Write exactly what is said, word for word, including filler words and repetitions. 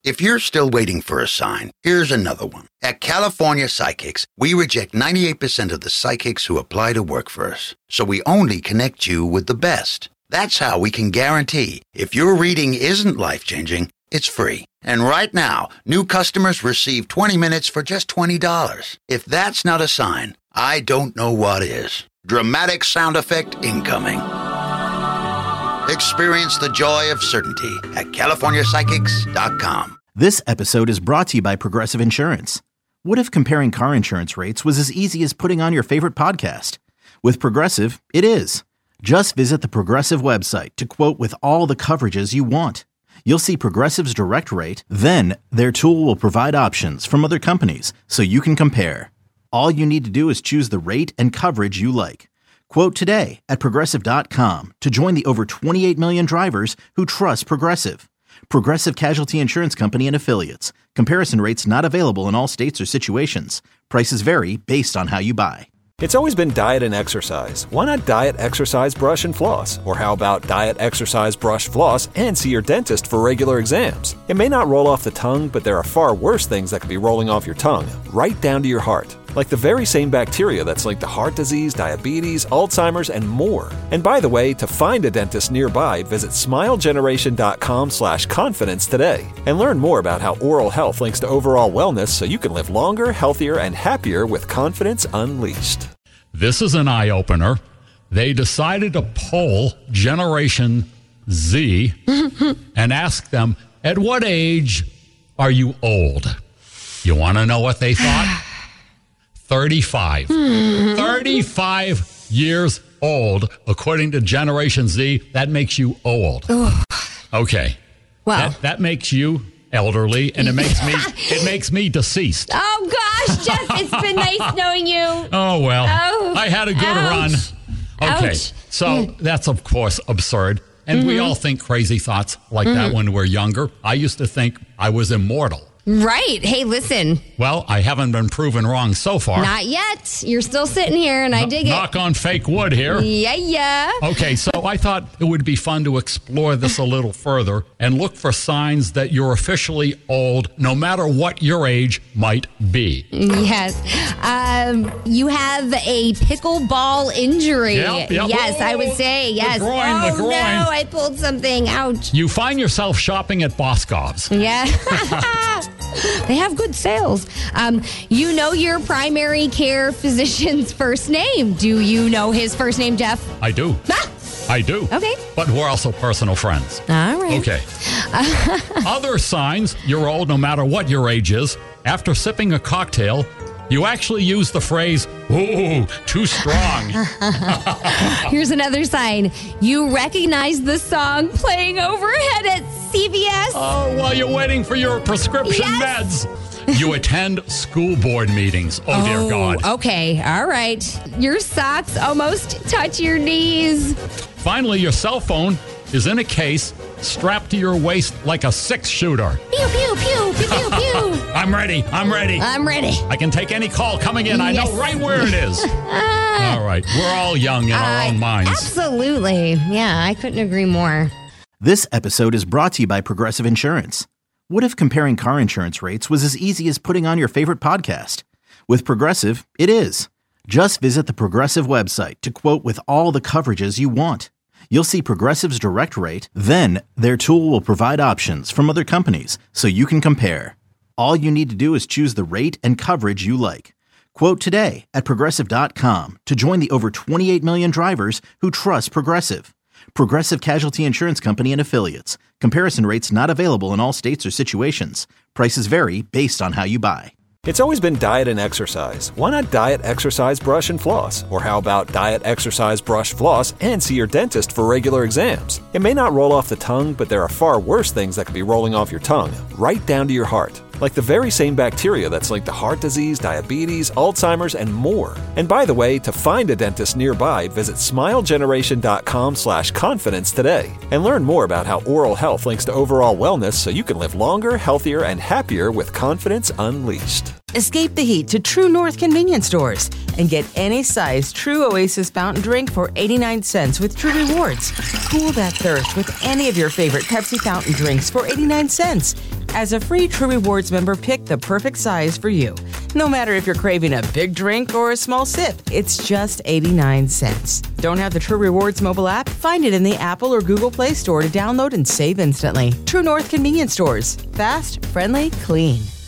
If you're still waiting for a sign, here's another one. At California Psychics, we reject ninety-eight percent of the psychics who apply to work for us. So we only connect you with the best. That's how we can guarantee if your reading isn't life-changing, it's free. And right now, new customers receive twenty minutes for just twenty dollars. If that's not a sign, I don't know what is. Dramatic sound effect incoming. Experience the joy of certainty at California Psychics dot com. This episode is brought to you by Progressive Insurance. What if comparing car insurance rates was as easy as putting on your favorite podcast? With Progressive, it is. Just visit the Progressive website to quote with all the coverages you want. You'll see Progressive's direct rate, then their tool will provide options from other companies so you can compare. All you need to do is choose the rate and coverage you like. Quote today at Progressive dot com to join the over twenty-eight million drivers who trust Progressive. Progressive Casualty Insurance Company and Affiliates. Comparison rates not available in all states or situations. Prices vary based on how you buy. It's always been diet and exercise. Why not diet, exercise, brush, and floss? Or how about diet, exercise, brush, floss, and see your dentist for regular exams? It may not roll off the tongue, but there are far worse things that could be rolling off your tongue, right down to your heart. Like the very same bacteria that's linked to heart disease, diabetes, Alzheimer's, and more. And by the way, to find a dentist nearby, visit smilegeneration.com slash confidence today. And learn more about how oral health links to overall wellness so you can live longer, healthier, and happier with confidence unleashed. This is an eye-opener. They decided to poll Generation Z and ask them, at what age are you old? You want to know what they thought? thirty-five. thirty-five years old, according to Generation Z. That makes you old. Ugh. Okay. Wow. That, that makes you elderly, and it makes me it makes me deceased. Oh gosh, Jeff, it's been nice knowing you. Oh well, oh, I had a good ouch. run. Okay, Ouch. so Mm. that's of course absurd, and mm-hmm. we all think crazy thoughts like mm-hmm. that when we're younger. I used to think I was immortal. Right. Hey, listen. Well, I haven't been proven wrong so far. Not yet. You're still sitting here, and I dig it. Knock on fake wood here. Yeah, yeah. Okay, so I thought it would be fun to explore this a little further and look for signs that you're officially old, no matter what your age might be. Yes. Um, you have a pickleball injury. Yep, yep. Yes, Whoa, I would say. Yes. The groin, oh, the groin. no, I pulled something. Ouch. You find yourself shopping at Boscov's. Yeah. They have good sales. Um, you know your primary care physician's first name. Do you know his first name, Jeff? I do. Ah! I do. Okay. But we're also personal friends. All right. Okay. Other signs you're old, no matter what your age is. After sipping a cocktail, you actually use the phrase, ooh, too strong. Here's another sign. You recognize the song playing overhead at C V S. Oh, while you're waiting for your prescription yes. meds. You attend school board meetings. Oh, oh, dear God. Okay. All right. Your socks almost touch your knees. Finally, your cell phone is in a case strapped to your waist like a six-shooter. Pew, pew, pew, pew, pew, pew. I'm ready. I'm ready. I'm ready. I can take any call coming in. I yes. know right where it is. All right. We're all young in uh, our own minds. Absolutely. Yeah, I couldn't agree more. This episode is brought to you by Progressive Insurance. What if comparing car insurance rates was as easy as putting on your favorite podcast? With Progressive, it is. Just visit the Progressive website to quote with all the coverages you want. You'll see Progressive's direct rate, then their tool will provide options from other companies so you can compare. All you need to do is choose the rate and coverage you like. Quote today at Progressive dot com to join the over twenty-eight million drivers who trust Progressive. Progressive Casualty Insurance Company and Affiliates. Comparison rates not available in all states or situations. Prices vary based on how you buy. It's always been diet and exercise. Why not diet, exercise, brush, and floss? Or how about diet, exercise, brush, floss, and see your dentist for regular exams? It may not roll off the tongue, but there are far worse things that could be rolling off your tongue, right down to your heart. Like the very same bacteria that's linked to heart disease, diabetes, Alzheimer's, and more. And by the way, to find a dentist nearby, visit smilegeneration.com slash confidence today. And learn more about how oral health links to overall wellness so you can live longer, healthier, and happier with confidence unleashed. Escape the heat to True North convenience stores and get any size True Oasis fountain drink for eighty-nine cents with True Rewards. Cool that thirst with any of your favorite Pepsi fountain drinks for eighty-nine cents. As a free True Rewards member, pick the perfect size for you. No matter if you're craving a big drink or a small sip, it's just eighty-nine cents. Don't have the True Rewards mobile app? Find it in the Apple or Google Play Store to download and save instantly. True North Convenience Stores. Fast, friendly, clean.